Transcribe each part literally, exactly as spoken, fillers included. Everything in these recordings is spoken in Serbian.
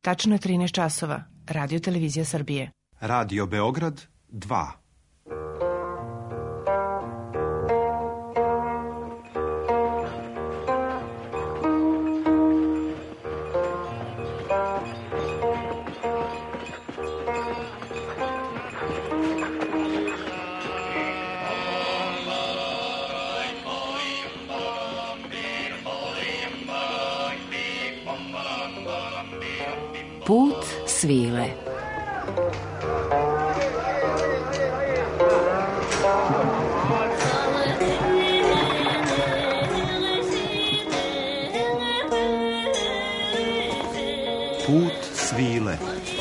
Tačno je trinaest časova. Radio Televizija Srbije. Radio Beograd dva. Put svile. Put svile.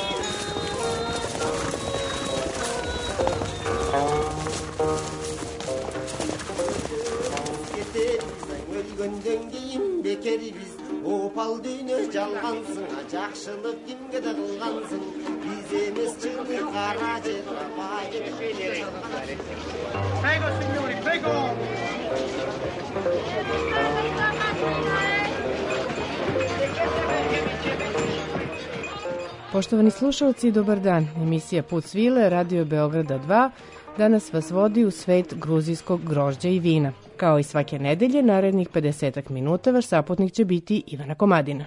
Opal düğünü çalgansın, жақшылық kimge de kılgansın. Biz emes çıktı karaca Prego signori, prego. Poštovani slušalci, dobar dan. Emisija Put svile, Radio Beograda dva, danas vas vodi u svet gruzijskog grožđa i vina. Kao i svake nedelje, narednih pedesetak minuta vaš saputnik će biti Ivana Komadina.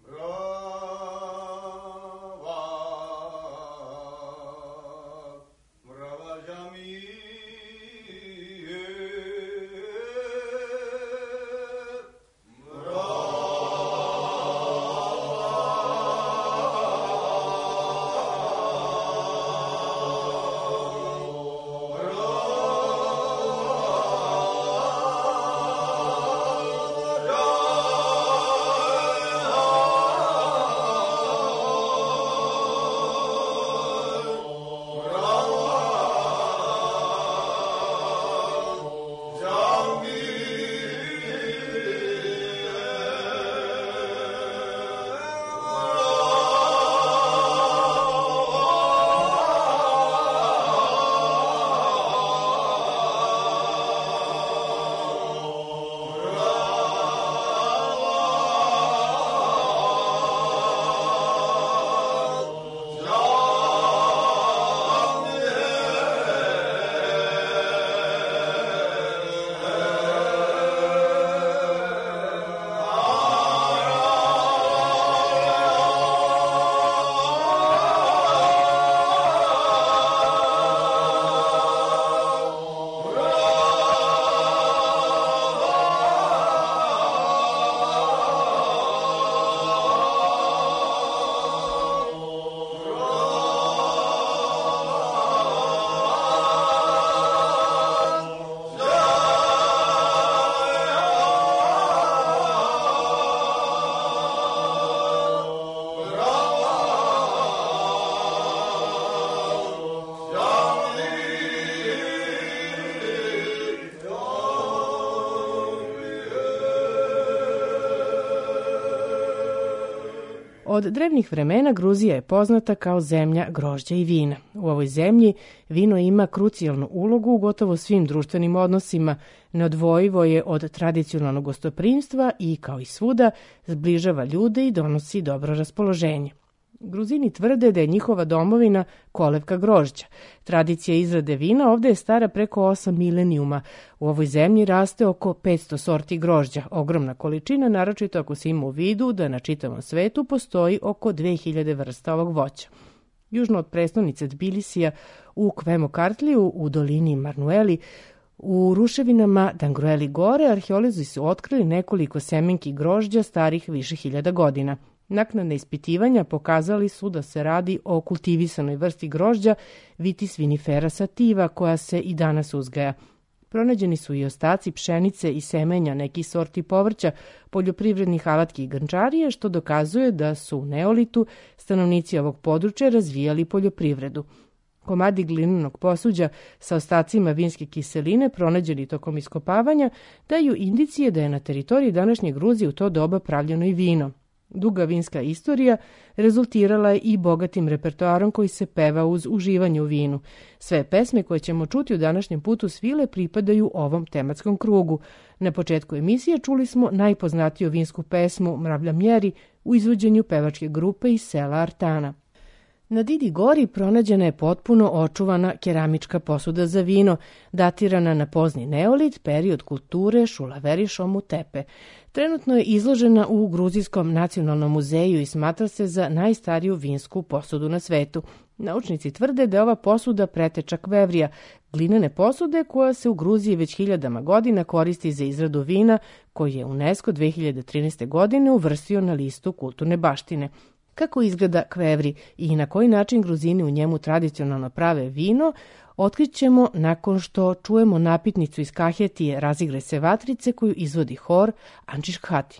Od drevnih vremena Gruzija je poznata kao zemlja grožđa i vina. U ovoj zemlji vino ima krucijalnu ulogu u gotovo svim društvenim odnosima, neodvojivo je od tradicionalnog gostoprimstva i, kao i svuda, zbližava ljude i donosi dobro raspoloženje. Gruzini tvrde da je njihova domovina kolevka grožđa. Tradicija izrade vina ovde je stara preko osam milenijuma. U ovoj zemlji raste oko petsto sorti grožđa, ogromna količina, naročito ako se ima u vidu da na čitavom svetu postoji oko dve hiljade vrsta ovog voća. Južno od prestonice Tbilisija u Kvemokartliju, u dolini Marnueli, u ruševinama Dangrueli gore, arheolozi su otkrili nekoliko semenki grožđa starih više hiljada godina. Naknadna ispitivanja pokazali su da se radi o kultivisanoj vrsti grožđa Vitis vinifera sativa, koja se i danas uzgaja. Pronađeni su i ostaci pšenice i semenja nekih sorti povrća, poljoprivrednih alatki i grnčarije, što dokazuje da su u neolitu stanovnici ovog područja razvijali poljoprivredu. Komadi glinenog posuđa sa ostacima vinske kiseline pronađeni tokom iskopavanja daju indicije da je na teritoriji današnje Gruzije u to doba pravljeno i vino. Duga vinska istorija rezultirala je i bogatim repertoarom koji se peva uz uživanje u vinu. Sve pesme koje ćemo čuti u današnjem putu svile pripadaju ovom tematskom krugu. Na početku emisije čuli smo najpoznatiju vinsku pesmu Mravlja mjeri, u izvođenju pevačke grupe iz sela Artana. Na Didi Gori pronađena je potpuno očuvana keramička posuda za vino, datirana na pozni neolit, period kulture Šulaveri-Šomu-Tepe. Trenutno je izložena u Gruzijskom nacionalnom muzeju i smatra se za najstariju vinsku posudu na svetu. Naučnici tvrde da je ova posuda preteča kvevrija, glinene posude koja se u Gruziji već hiljadama godina koristi za izradu vina, koji je UNESCO dve hiljade trinaeste. godine uvrstio na listu kulturne baštine. Kako izgleda kvevri i na koji način Gruzini u njemu tradicionalno prave vino, otkrićemo nakon što čujemo napitnicu iz Kahetije Razigre se vatrice koju izvodi hor Ančiš Hati.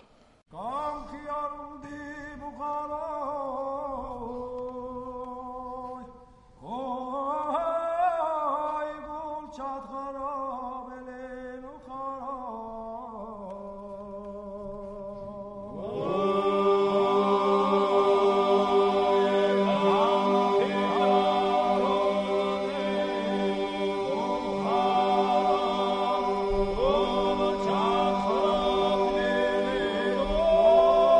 Oh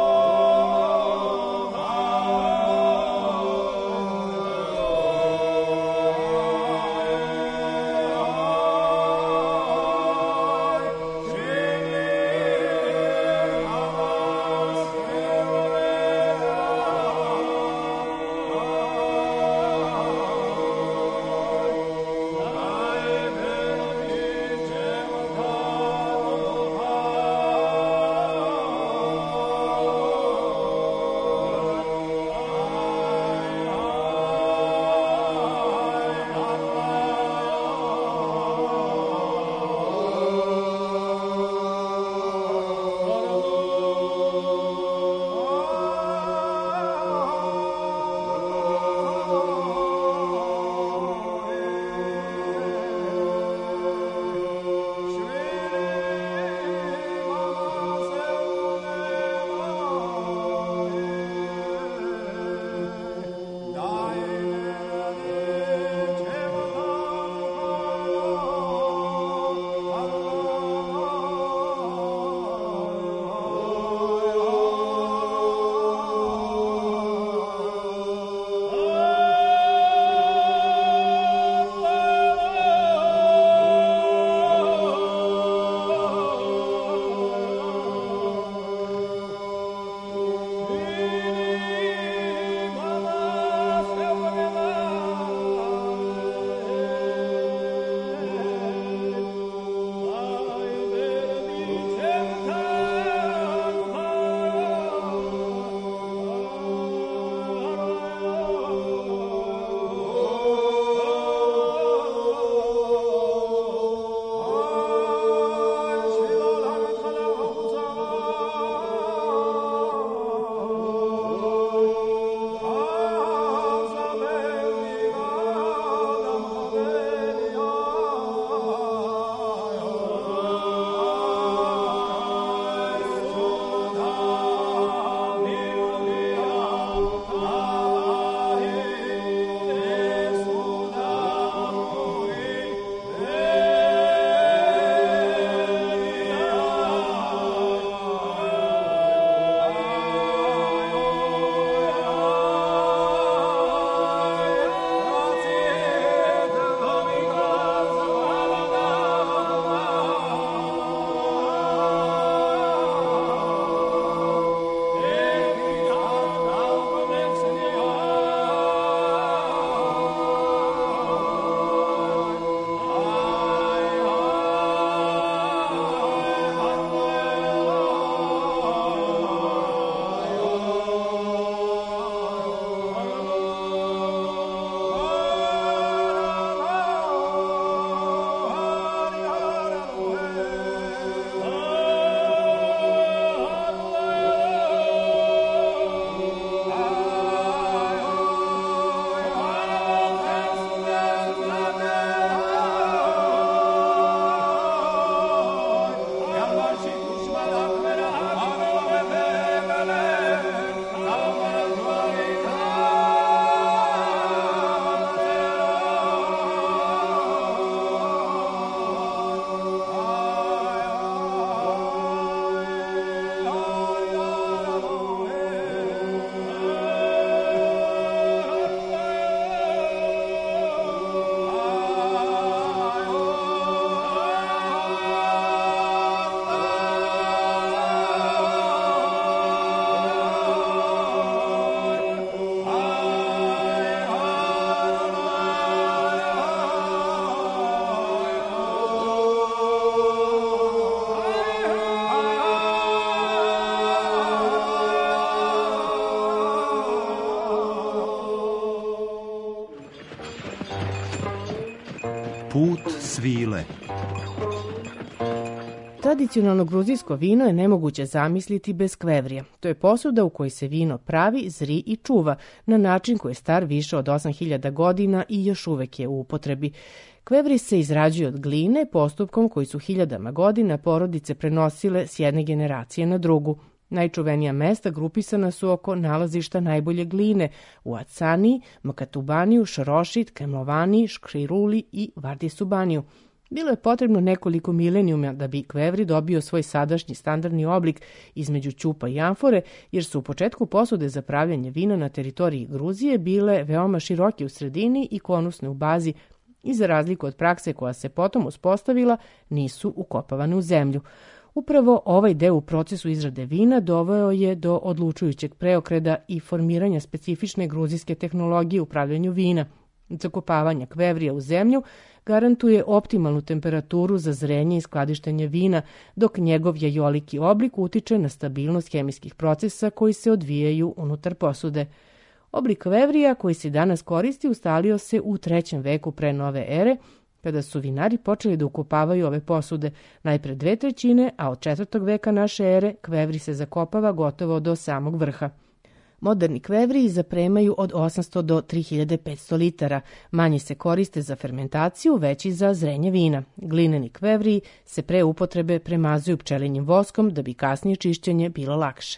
Put svile. Tradicionalno gruzijsko vino je nemoguće zamisliti bez kvevrija. To je posuda u kojoj se vino pravi, zri i čuva na način koji je star više od osam hiljada godina i još uvek je u upotrebi. Kvevri se izrađuje od gline postupkom koji su hiljadama godina porodice prenosile s jedne generacije na drugu. Najčuvenija mesta grupisana su oko nalazišta najbolje gline u Acaniji, Makatubaniju, Šarošit, Kemlovaniji, Škriruli i Vardisubaniju. Bilo je potrebno nekoliko milenijuma da bi kvevri dobio svoj sadašnji standardni oblik između ćupa i amfore, jer su u početku posude za pravljanje vina na teritoriji Gruzije bile veoma široke u sredini i konusne u bazi i za razliku od prakse koja se potom uspostavila nisu ukopavane u zemlju. Upravo ovaj deo u procesu izrade vina doveo je do odlučujućeg preokreda i formiranja specifične gruzijske tehnologije u pravljanju vina. Zakopavanje kvevrija u zemlju garantuje optimalnu temperaturu za zrenje i skladištenje vina, dok njegov jajoliki oblik utiče na stabilnost hemijskih procesa koji se odvijaju unutar posude. Oblik kvevrija koji se danas koristi ustalio se u trećem veku pre nove ere, kada su vinari počeli da ukopavaju ove posude, najpre dve trećine, a od četvrtog veka naše ere kvevri se zakopava gotovo do samog vrha. Moderni kvevri zapremaju od osamsto do tri hiljade petsto litara, manji se koriste za fermentaciju, veći za zrenje vina. Glineni kvevri se pre upotrebe premazuju pčelinjim voskom da bi kasnije čišćenje bilo lakše.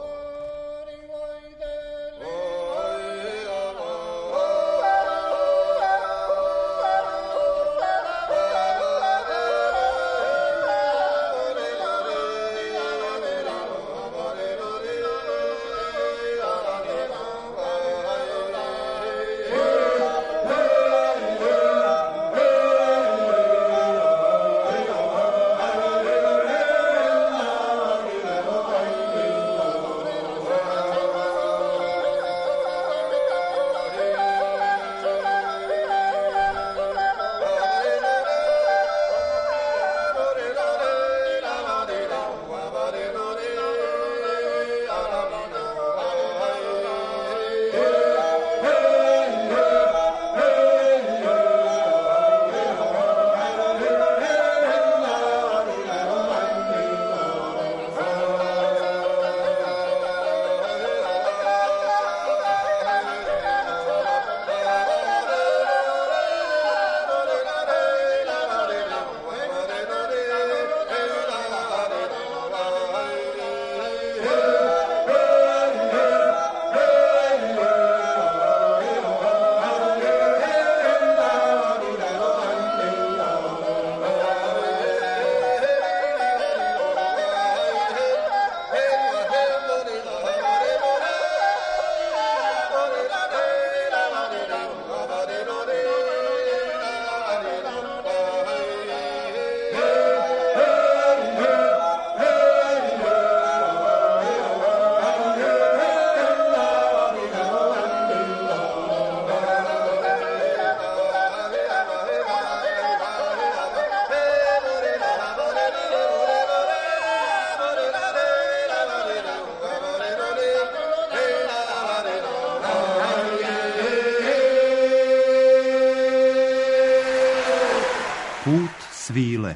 Put svile.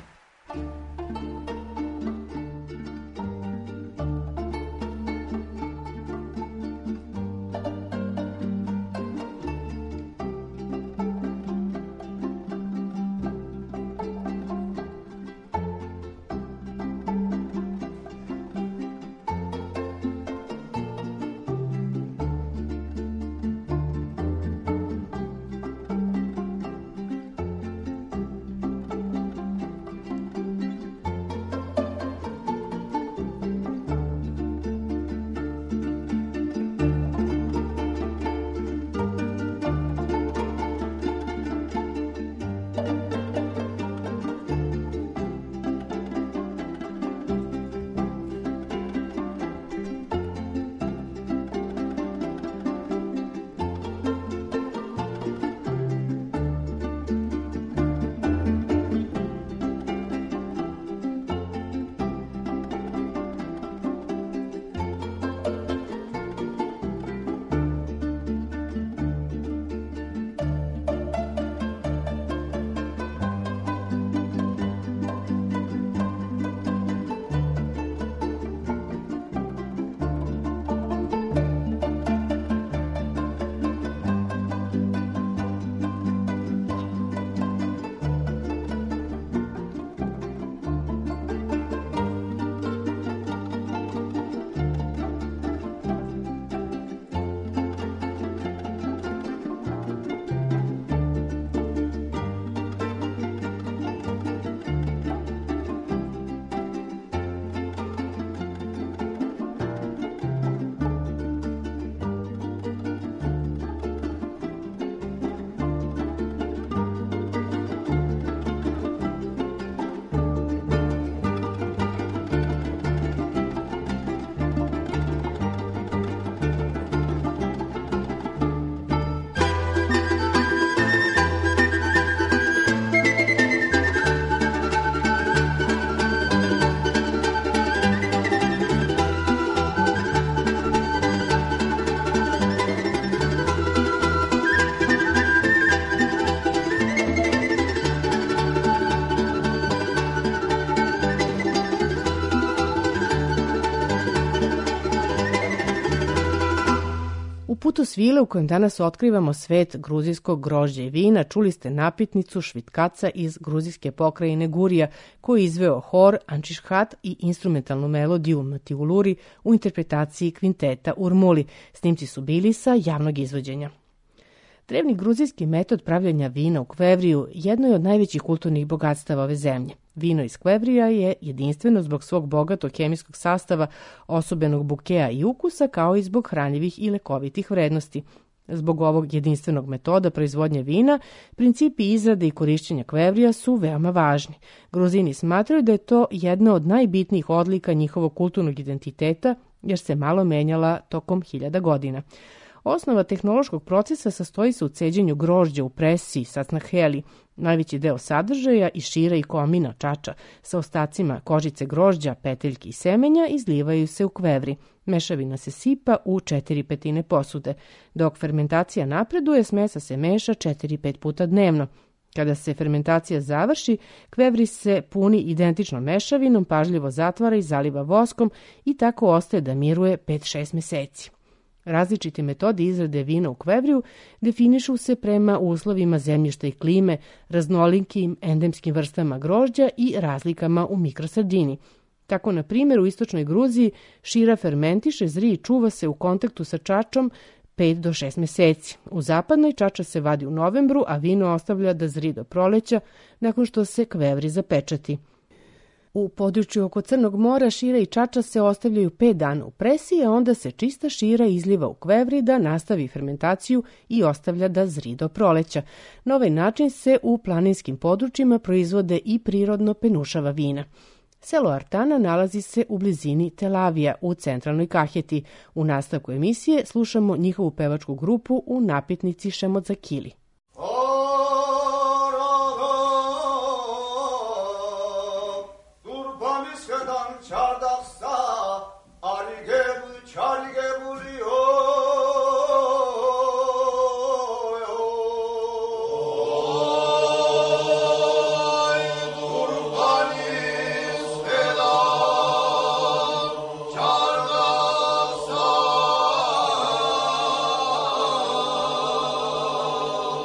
putu svile u kojem danas otkrivamo svet gruzijskog grožđa i vina čuli ste napitnicu Švitkaca iz gruzijske pokrajine Gurija, koji je izveo hor Ančišhat i instrumentalnu melodiju Matiuluri u interpretaciji kvinteta Urmuli. Snimci su bili sa javnog izvođenja. Drevni gruzijski metod pravljenja vina u Kvevriju jedno je od najvećih kulturnih bogatstava ove zemlje. Vino iz Kvevrija je jedinstveno zbog svog bogatog hemijskog sastava, osobenog bukea i ukusa, kao i zbog hranjivih i lekovitih vrednosti. Zbog ovog jedinstvenog metoda proizvodnje vina, principi izrade i korišćenja Kvevrija su veoma važni. Gruzini smatraju da je to jedna od najbitnijih odlika njihovog kulturnog identiteta, jer se malo menjala tokom hiljada godina. Osnova tehnološkog procesa sastoji se u ceđenju grožđa u presi sacnaheli. Najveći deo sadržaja iz šira i komina čača sa ostacima kožice grožđa, peteljki i semenja izlivaju se u kvevri. Mešavina se sipa u četiri petine posude. Dok fermentacija napreduje, smesa se meša četiri pet puta dnevno. Kada se fermentacija završi, kvevri se puni identičnom mešavinom, pažljivo zatvara i zaliva voskom i tako ostaje da miruje pet šest meseci. Različite metode izrade vina u Kvevriju definišu se prema uslovima zemljišta i klime, raznolikim endemskim vrstama grožđa i razlikama u mikrosredini. Tako, na primjer, u istočnoj Gruziji šira fermentiše, zri i čuva se u kontaktu sa čačom pet do šest meseci. U zapadnoj čača se vadi u novembru, a vino ostavlja da zri do proleća nakon što se kvevri zapečati. U području oko Crnog mora šira i čača se ostavljaju pet dana u presi, a onda se čista šira izliva u kvevri da nastavi fermentaciju i ostavlja da zri do proleća. Na ovaj način se u planinskim područjima proizvode i prirodno penušava vina. Selo Artana nalazi se u blizini Telavija u centralnoj Kaheti. U nastavku emisije slušamo njihovu pevačku grupu u napitnici Šemodzakili. Oh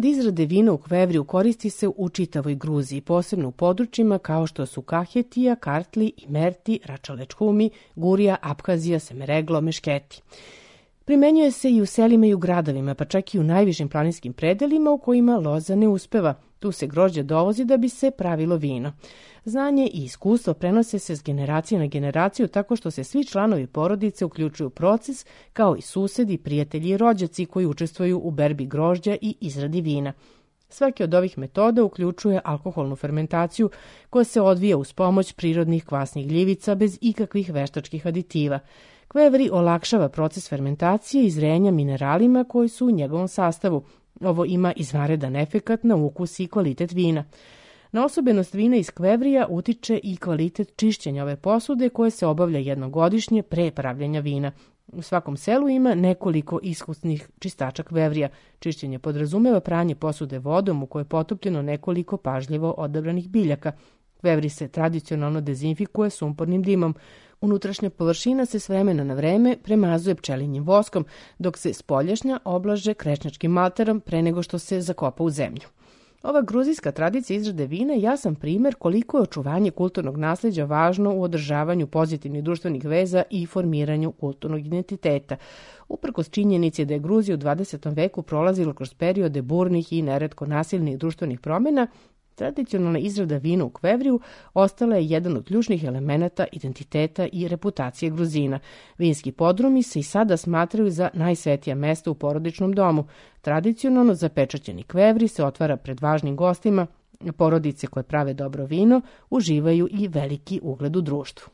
Metod izrade vina u Kvevriju koristi se u čitavoj Gruziji, posebno u područjima kao što su Kahetija, Kartli, Imerti, Račalečhumi, Gurija, Apkazija, Semereglo, Mešketi. Primenjuje se i u selima i u gradovima, pa čak i u najvišim planinskim predelima u kojima loza ne uspeva. Tu se grožđe dovozi da bi se pravilo vino. Znanje i iskustvo prenose se s generacije na generaciju tako što se svi članovi porodice uključuju u proces, kao i susedi, prijatelji i rođaci koji učestvuju u berbi grožđa i izradi vina. Svaki od ovih metoda uključuje alkoholnu fermentaciju koja se odvija uz pomoć prirodnih kvasnih gljivica bez ikakvih veštačkih aditiva. Kvevri olakšava proces fermentacije i zrenja mineralima koji su u njegovom sastavu. Ovo ima izvanredan efekat na ukus i kvalitet vina. Na osobenost vina iz Kvevrija utiče i kvalitet čišćenja ove posude koje se obavlja jednogodišnje pre pravljenja vina. U svakom selu ima nekoliko iskusnih čistača Kvevrija. Čišćenje podrazumeva pranje posude vodom u kojoj je potopljeno nekoliko pažljivo odabranih biljaka. Kvevri se tradicionalno dezinfikuje sumpornim dimom. Unutrašnja površina se s vremena na vreme premazuje pčelinjim voskom, dok se spoljašnja oblaže krečnjačkim malterom pre nego što se zakopa u zemlju. Ova gruzijska tradicija izrade vina je jasan primer koliko je očuvanje kulturnog nasleđa važno u održavanju pozitivnih društvenih veza i formiranju kulturnog identiteta. Uprkos činjenici da je Gruzija u dvadesetom veku prolazila kroz periode burnih i neretko nasilnih društvenih promjena, tradicionalna izrada vina u Kvevriju ostala je jedan od ključnih elemenata identiteta i reputacije Gruzina. Vinski podrumi se i sada smatraju za najsvetija mesta u porodičnom domu. Tradicionalno zapečaćeni Kvevri se otvara pred važnim gostima, porodice koje prave dobro vino uživaju i veliki ugled u društvu.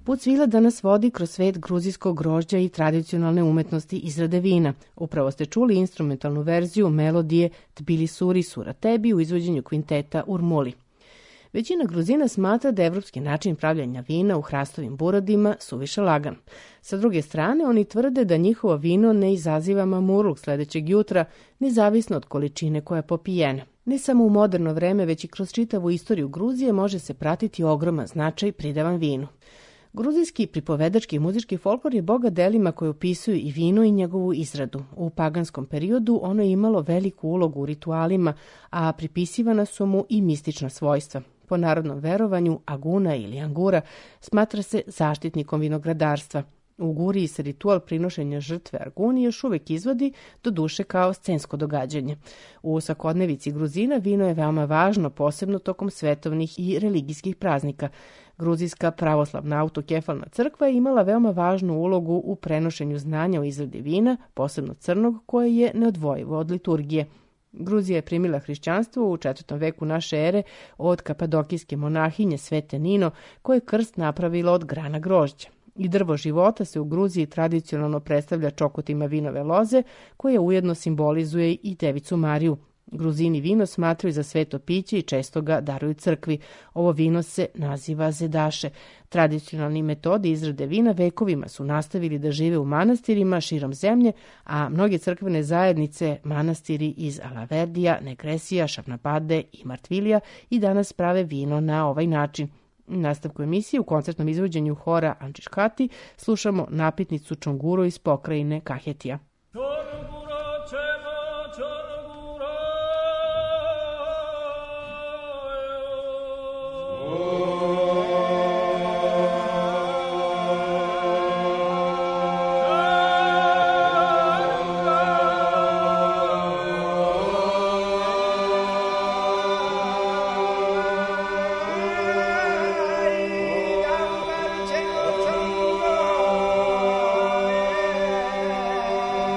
Put svile danas vodi kroz svet gruzijskog grožđa i tradicionalne umetnosti izrade vina. Upravo ste čuli instrumentalnu verziju melodije Tbilisuri Sura Tebi u izvođenju kvinteta Urmuli. Većina Gruzina smatra da je evropski način pravljanja vina u hrastovim buradima suviše lagan. Sa druge strane, oni tvrde da njihovo vino ne izaziva mamurluk sledećeg jutra, nezavisno od količine koja je popijena. Ne samo u moderno vreme, već i kroz čitavu istoriju Gruzije može se pratiti ogroman značaj pridavan vinu. Gruzijski pripovedački i muzički folklor je bogat delima koje opisuju i vino i njegovu izradu. U paganskom periodu ono je imalo veliku ulogu u ritualima, a pripisivana su mu i mistična svojstva. Po narodnom verovanju, Aguna ili Angura smatra se zaštitnikom vinogradarstva. U Guriji se ritual prinošenja žrtve Arguni još uvek izvodi, do duše kao scensko događanje. U svakodnevici Gruzina vino je veoma važno, posebno tokom svetovnih i religijskih praznika. Gruzijska pravoslavna autokefalna crkva je imala veoma važnu ulogu u prenošenju znanja o izradi vina, posebno crnog, koje je neodvojivo od liturgije. Gruzija je primila hrišćanstvo u četvrtom veku naše ere od kapadokijske monahinje Svete Nino, koje je krst napravila od grana grožđa. I drvo života se u Gruziji tradicionalno predstavlja čokotima vinove loze, koje ujedno simbolizuje i Devicu Mariju. Gruzini vino smatraju za sveto piće i često ga daruju crkvi. Ovo vino se naziva zedaše. Tradicionalni metodi izrade vina vekovima su nastavili da žive u manastirima širom zemlje, a mnoge crkvene zajednice, manastiri iz Alaverdija, Negresija, Šavnapade i Martvilija i danas prave vino na ovaj način. U nastavku emisije u koncertnom izvođenju hora Ančiškati slušamo napitnicu Čonguro iz pokrajine Kahetija. Oh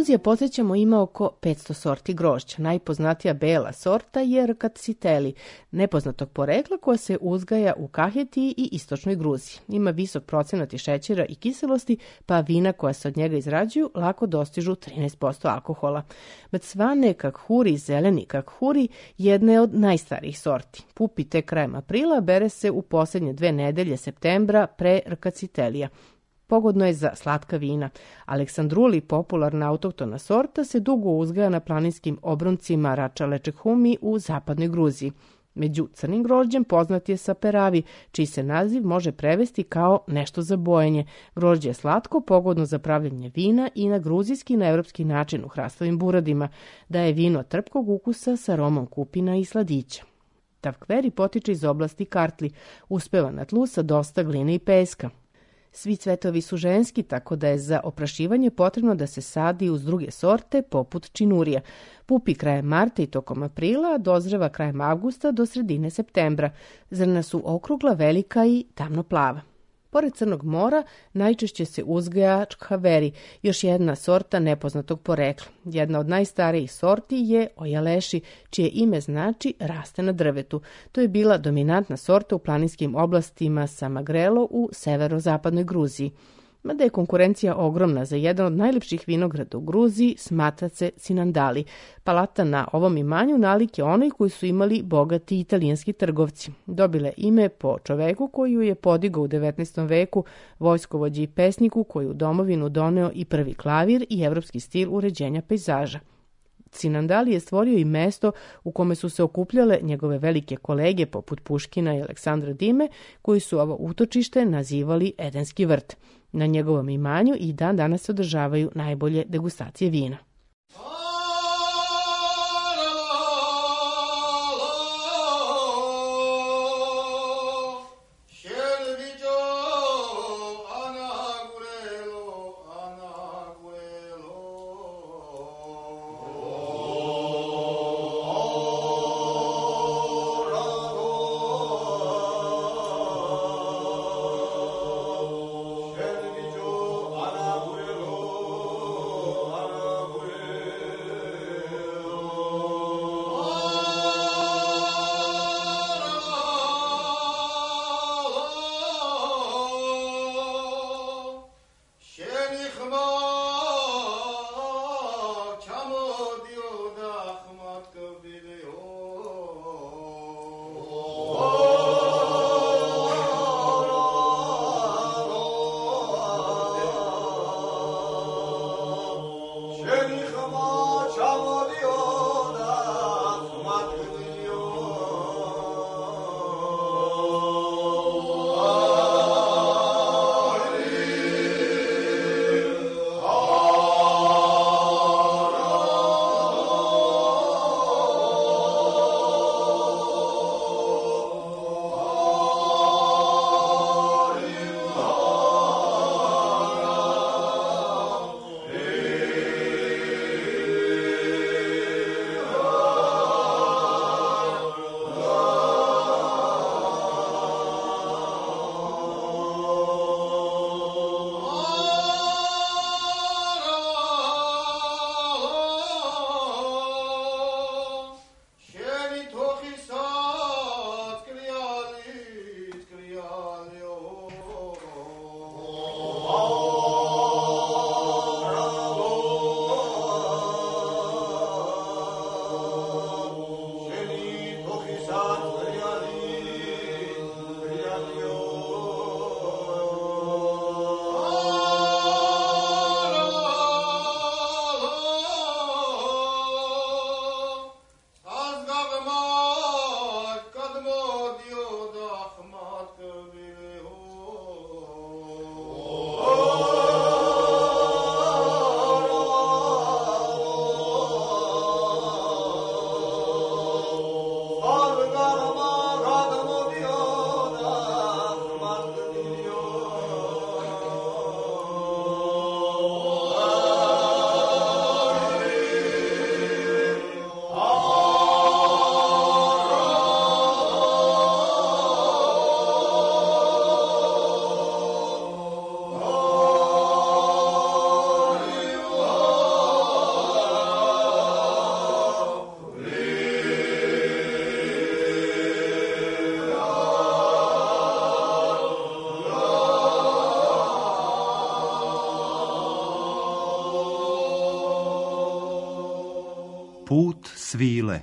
Gruzija, podsjećamo, ima oko petsto sorti grožđa. Najpoznatija bela sorta je Rkatsiteli, nepoznatog porekla, koja se uzgaja u Kahetiji i istočnoj Gruziji. Ima visok procenat šećera i kiselosti, pa vina koja se od njega izrađuju lako dostižu trinaest posto alkohola. Mecvane kakhuri, zeleni kakhuri, jedna je od najstarijih sorti. Pupi tek krajem aprila, bere se u posljednje dve nedelje septembra pre Rkatsitelija. Pogodno je za slatka vina. Aleksandruli, popularna autohtona sorta, se dugo uzgaja na planinskim obroncima Rača-Lečekhumi u zapadnoj Gruziji. Među crnim grožđem poznat je saperavi, čiji se naziv može prevesti kao nešto za bojenje. Grožđe je slatko, pogodno za pravljenje vina i na gruzijski i na evropski način u hrastovim buradima. Daje vino trpkog ukusa sa aromom kupina i sladića. Tavkveri potiče iz oblasti Kartli, uspeva na tlu sa dosta gline i peska. Svi cvetovi su ženski, tako da je za oprašivanje potrebno da se sadi uz druge sorte, poput činurija. Pupi krajem marta i tokom aprila, a dozreva krajem avgusta do sredine septembra. Zrna su okrugla, velika i tamno plava. Pored Crnog mora, najčešće se uzgaja čkhaveri, još jedna sorta nepoznatog porekla. Jedna od najstarijih sorti je ojaleši, čije ime znači raste na drvetu. To je bila dominantna sorta u planinskim oblastima Samagrelo u severozapadnoj Gruziji. Mada je konkurencija ogromna za jedan od najlepših vinograda u Gruziji, smatra se Cinandali. Palata na ovom imanju nalik je onoj koji su imali bogati italijanski trgovci. Dobile ime po čoveku koju je podigao u devetnaestom veku, vojskovođi i pesniku koji u domovinu doneo i prvi klavir i evropski stil uređenja pejzaža. Cinandali je stvorio i mesto u kome su se okupljale njegove velike kolege poput Puškina i Aleksandra Dime, koji su ovo utočište nazivali Edenski vrt. Na njegovom imanju i dan danas se održavaju najbolje degustacije vina. Put svile.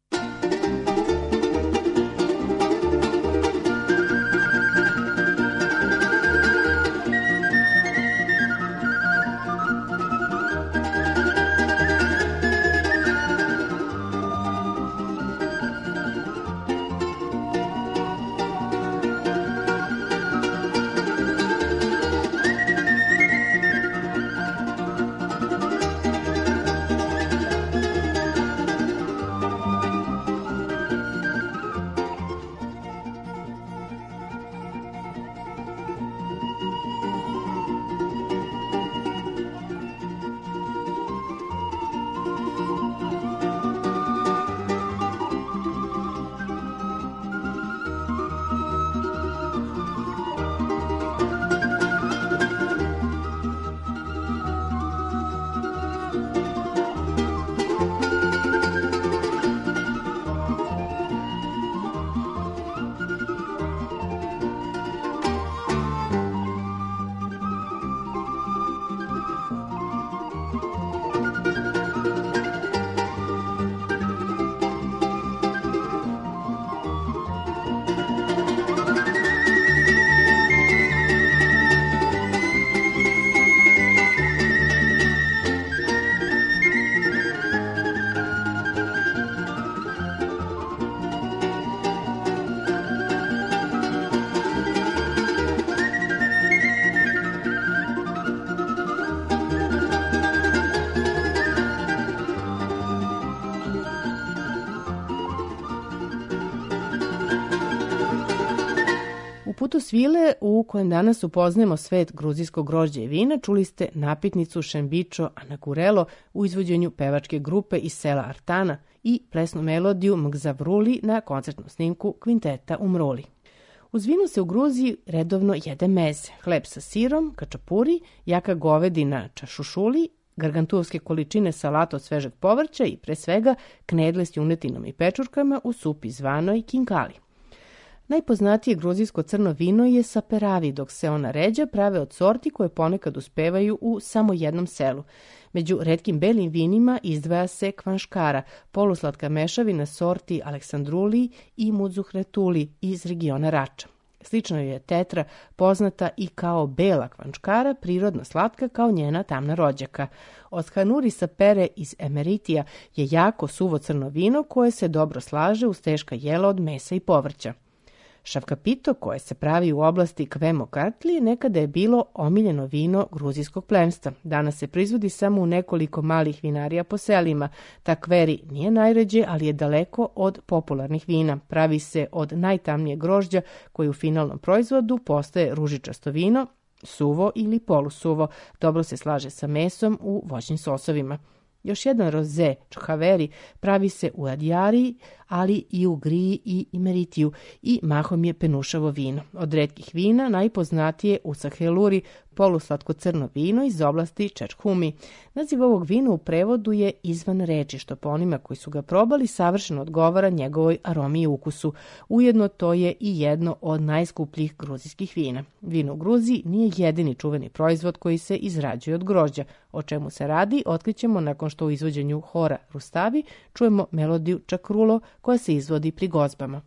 Putu svile u kojem danas upoznajemo svet gruzijskog grožđa i vina čuli ste napitnicu Šembičo Anakurelo u izvođenju pevačke grupe iz sela Artana i plesnu melodiju Mgzavruli na koncertnom snimku kvinteta Umroli. Uz vino se u Gruziji redovno jede meze, hleb sa sirom, kačapuri, jaka govedina čašušuli, gargantuovske količine salata od svežeg povrća i pre svega knedle s junetinom i pečurkama u supi zvanoj kinkali. Najpoznatije gruzijsko crno vino je saperavi, dok se ona ređa prave od sorti koje ponekad uspevaju u samo jednom selu. Među retkim belim vinima izdvaja se kvanškara, poluslatka mešavina sorti Aleksandruli i Mudzuhretuli iz regiona Rača. Slično je tetra poznata i kao bela kvanškara, prirodno slatka kao njena tamna rođaka. Oskanuri sapere iz Emeritija je jako suvo crno vino koje se dobro slaže uz teška jela od mesa i povrća. Šavkapito, koje se pravi u oblasti Kvemo Kartlije, nekada je bilo omiljeno vino gruzijskog plemstva. Danas se proizvodi samo u nekoliko malih vinarija po selima. Takveri nije najređe, ali je daleko od popularnih vina. Pravi se od najtamnije grožđa koji u finalnom proizvodu postaje ružičasto vino, suvo ili polusuvo. Dobro se slaže sa mesom u voćnim sosovima. Još jedan roze, čhaveri, pravi se u Adjariji, ali i u Griji i Imeritiju i mahom je penušavo vino. Od retkih vina najpoznatije u Saheluri poluslatko crno vino iz oblasti Čečhumi. Naziv ovog vina u prevodu je izvan reči, što po onima koji su ga probali savršeno odgovara njegovoj aromi i ukusu. Ujedno to je i jedno od najskupljih gruzijskih vina. Vino u Gruziji nije jedini čuveni proizvod koji se izrađuje od grožđa. O čemu se radi, otkrićemo nakon što u izvođenju hora Rustavi čujemo melodiju Čakrulo koja se izvodi pri gozbama.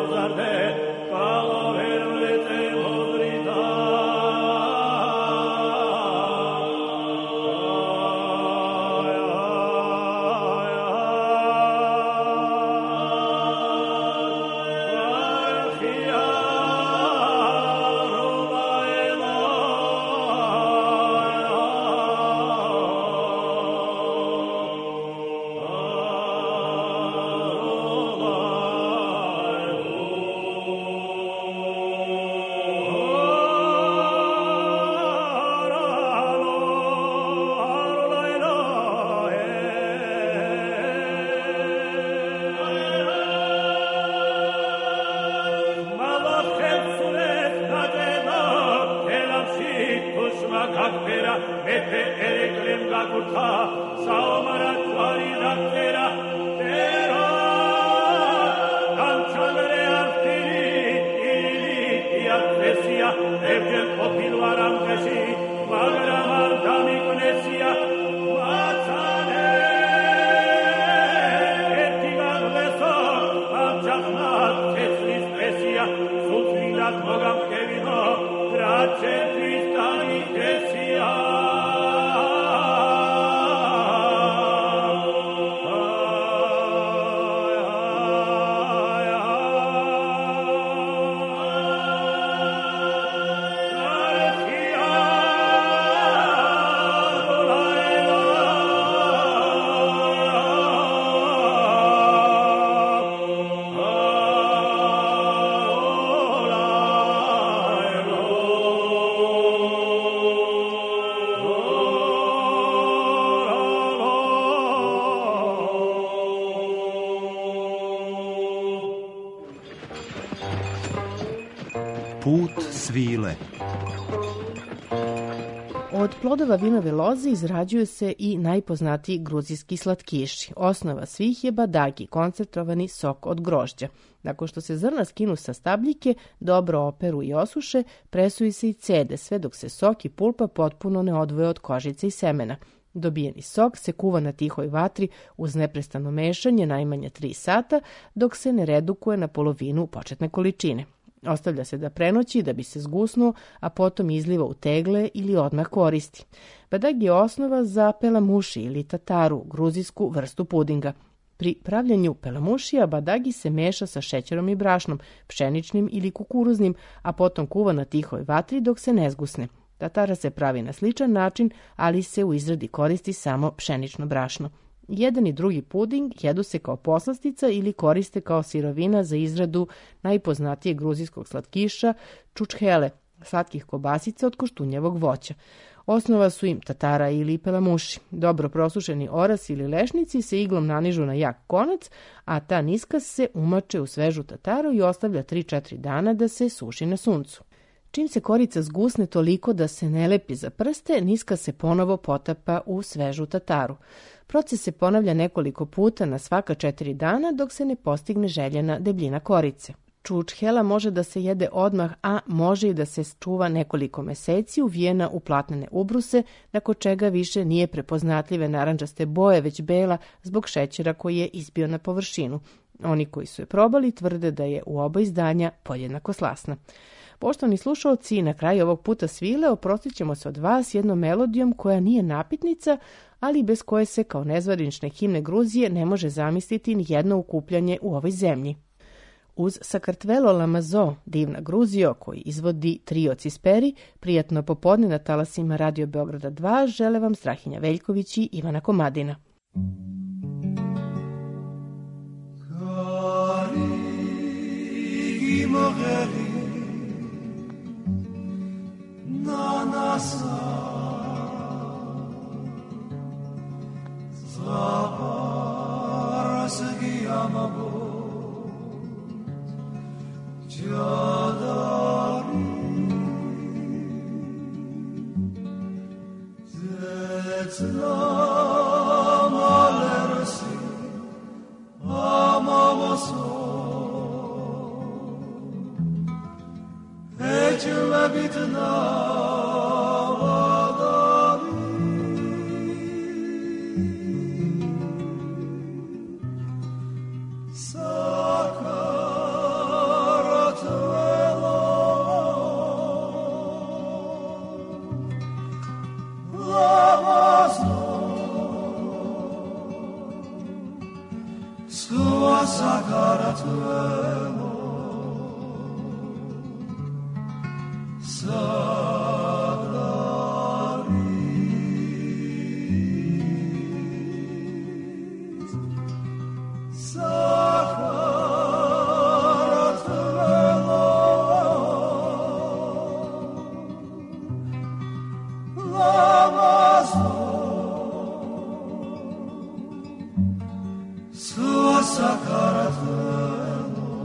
Put svile. Od plodova vinove loze izrađuju se i najpoznatiji gruzijski slatkiši. Osnova svih je badagi, koncentrovani sok od grožđa. Nakon što se zrna skinu sa stabljike, dobro operu i osuše, presuju se i cede, sve dok se sok i pulpa potpuno ne odvoje od kožice i semena. Dobijeni sok se kuva na tihoj vatri uz neprestano mešanje najmanje tri sata, dok se ne redukuje na polovinu početne količine. Ostavlja se da prenoći da bi se zgusnuo, a potom izliva u tegle ili odmah koristi. Badag je osnova za pelamuši ili tataru, gruzijsku vrstu pudinga. Pri pravljanju pelamušija badagi se meša sa šećerom i brašnom, pšeničnim ili kukuruznim, a potom kuva na tihoj vatri dok se ne zgusne. Tatara se pravi na sličan način, ali se u izradi koristi samo pšenično brašno. Jedan i drugi puding jedu se kao poslastica ili koriste kao sirovina za izradu najpoznatijeg gruzijskog slatkiša čučhele, slatkih kobasica od koštunjevog voća. Osnova su im tatara ili pelamuši. Dobro prosušeni oras ili lešnici se iglom nanižu na jak konac, a ta niska se umače u svežu tataru i ostavlja tri do četiri dana da se suši na suncu. Čim se korica zgusne toliko da se ne lepi za prste, niska se ponovo potapa u svežu tataru. Proces se ponavlja nekoliko puta na svaka četiri dana dok se ne postigne željena debljina korice. Čučhela može da se jede odmah, a može i da se čuva nekoliko meseci uvijena u platnene ubruse, nakon čega više nije prepoznatljive narandžaste boje, već bela zbog šećera koji je izbio na površinu. Oni koji su je probali tvrde da je u oba izdanja podjednako slasna. Poštovani slušalci, na kraju ovog puta svile oprostit ćemo se od vas jednom melodijom koja nije napitnica, ali bez koje se kao nezvanične himne Gruzije ne može zamisliti ni jedno okupljanje u ovoj zemlji. Uz Sakartvelo Lamazo, divna Gruzijo, koji izvodi trio Cisperi, prijatno popodne na talasima Radio Beograda dva, žele vam Strahinja Veljković i Ivana Komadina. Na nasa Zapar segi amago Jadari Zetna malersi Amamoso Ecime bitna Saka ratveno Sagdariz Saharatveno Lamazno Sua Saharatveno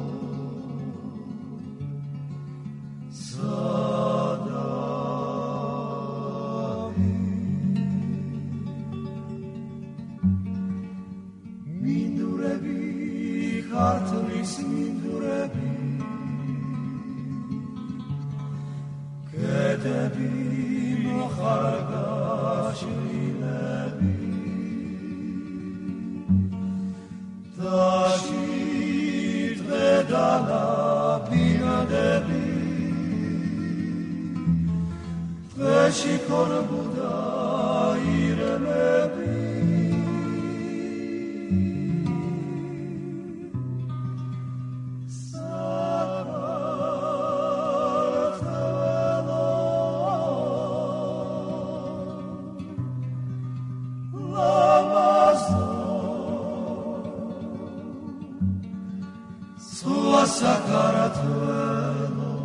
Mindurebi, hartlis mindurebi Kedebi mohargashrilebi Tashit vedala binadebi Veshikor buda iremebi Sua Saharatveno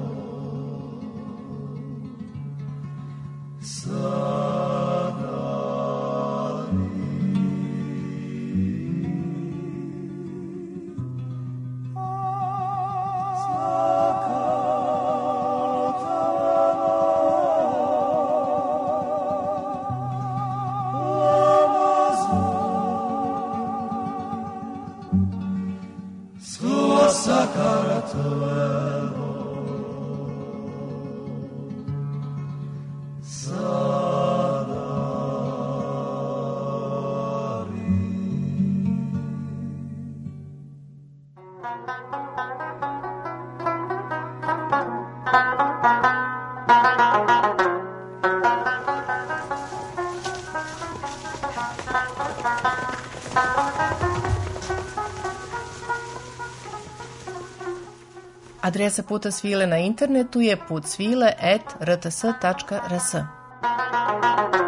Sua Saharatveno Adresa Puta svile na internetu je putsvile at r t s tačka r s.